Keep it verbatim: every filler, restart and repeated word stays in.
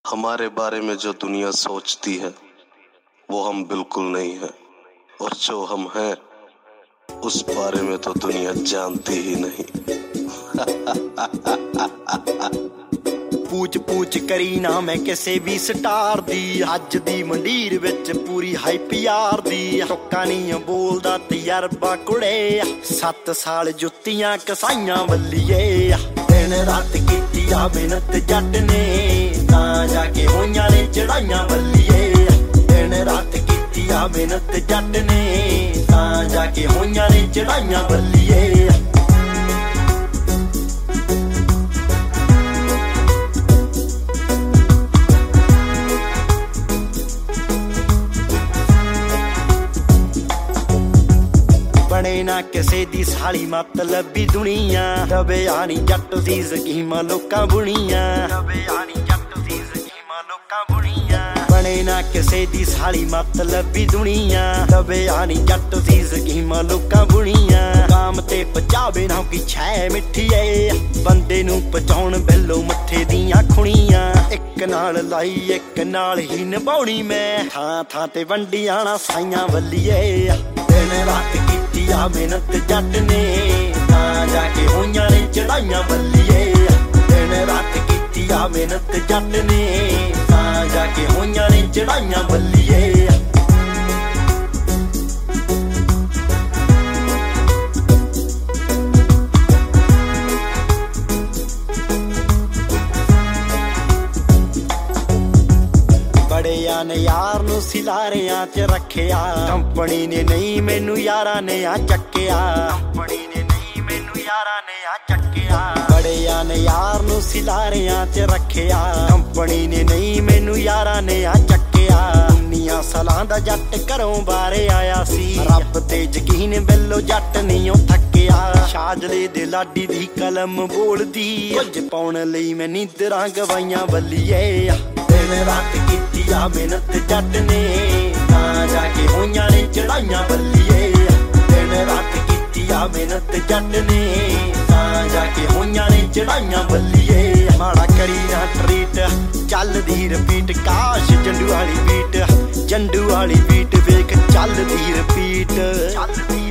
हमारे बारे में जो दुनिया सोचती है वो हम बिल्कुल नहीं है, और जो हम हैं उस बारे में तो दुनिया जानती ही नहीं। पूछ पूछ करी ना मैं किसे भी स्टार दी, अज दी मंडीर विच पूरी हाइप यार दी। टोका नहीं बोलदा तजरबा कुड़े, सत्त साल जुत्तियां कसाइयां वल्लीए। दिन रात कीती आ मेहनत जट ने, तां जाके होइयां ने चढ़ाइयां वल्लीए। दिन रात कीती आ मेहनत जट ने, तां जाके होइयां ने चढ़ाइयां वल्लीए। बने ना किसे दी साली मतलबी दुनिया, दबे आनी जट दी स्कीमां लोकां बुनियां। दबे आनी जट दी स्कीमां लोकां बुनियां। बने ना किसे दी साली मतलबी दुनिया, दबे आनी जट दी स्कीमां लोकां बुनियां। काम ते पचावे ना की छे मिठीए, बंदे नूं पचाउण बिल्लो मत्थे दियां खुणियां। इक नाल लाई इक नाल ही निभाउणी मैं, थां थां ते वंडियां ना साइयां वल्लीए। दिन रात कीती आ मेहनत जट ने, तां जाके होइयां ने चढ़ाइयां वल्लीए। दिन रात कीती आ मेहनत जट ने, तां जाके होइयां ने चढ़ाइयां वल्लीए। बड़िया ने यार नू सिलारियां च रखिया, कंपनी ने नहीं मैनू यारा ने आ चक्किया। कंपनी ने नहीं मैनू यारा ने आ चक्किया। बड़िया ने यार नू सिलारियां च रखिया, कंपनी ने नहीं मैनू यारा ने आ चक्किया। उन्नियां सालां दा जट घरों बाहरे आया सी, रब ते यकीन बिल्लो जट नहीं ओ थक्किया। शाजले दे लाडी दी कलम बोलदी, कुछ पाउण लई मैं नींदरां गवाइयां वल्लीए। दिन रात कीती आ मेहनत जट ने, तां जाके होइयां ने चढ़ाइयां वल्लीए। दिन रात कीती आ मेहनत जट ने, तां जाके होइयां ने चढ़ाइयां वल्लीए। माड़ा करी ना ट्रीट चलदी रिपीट, काश जंडू वाली बीट, जंडू वाली बीट वेख चलदी रिपीट।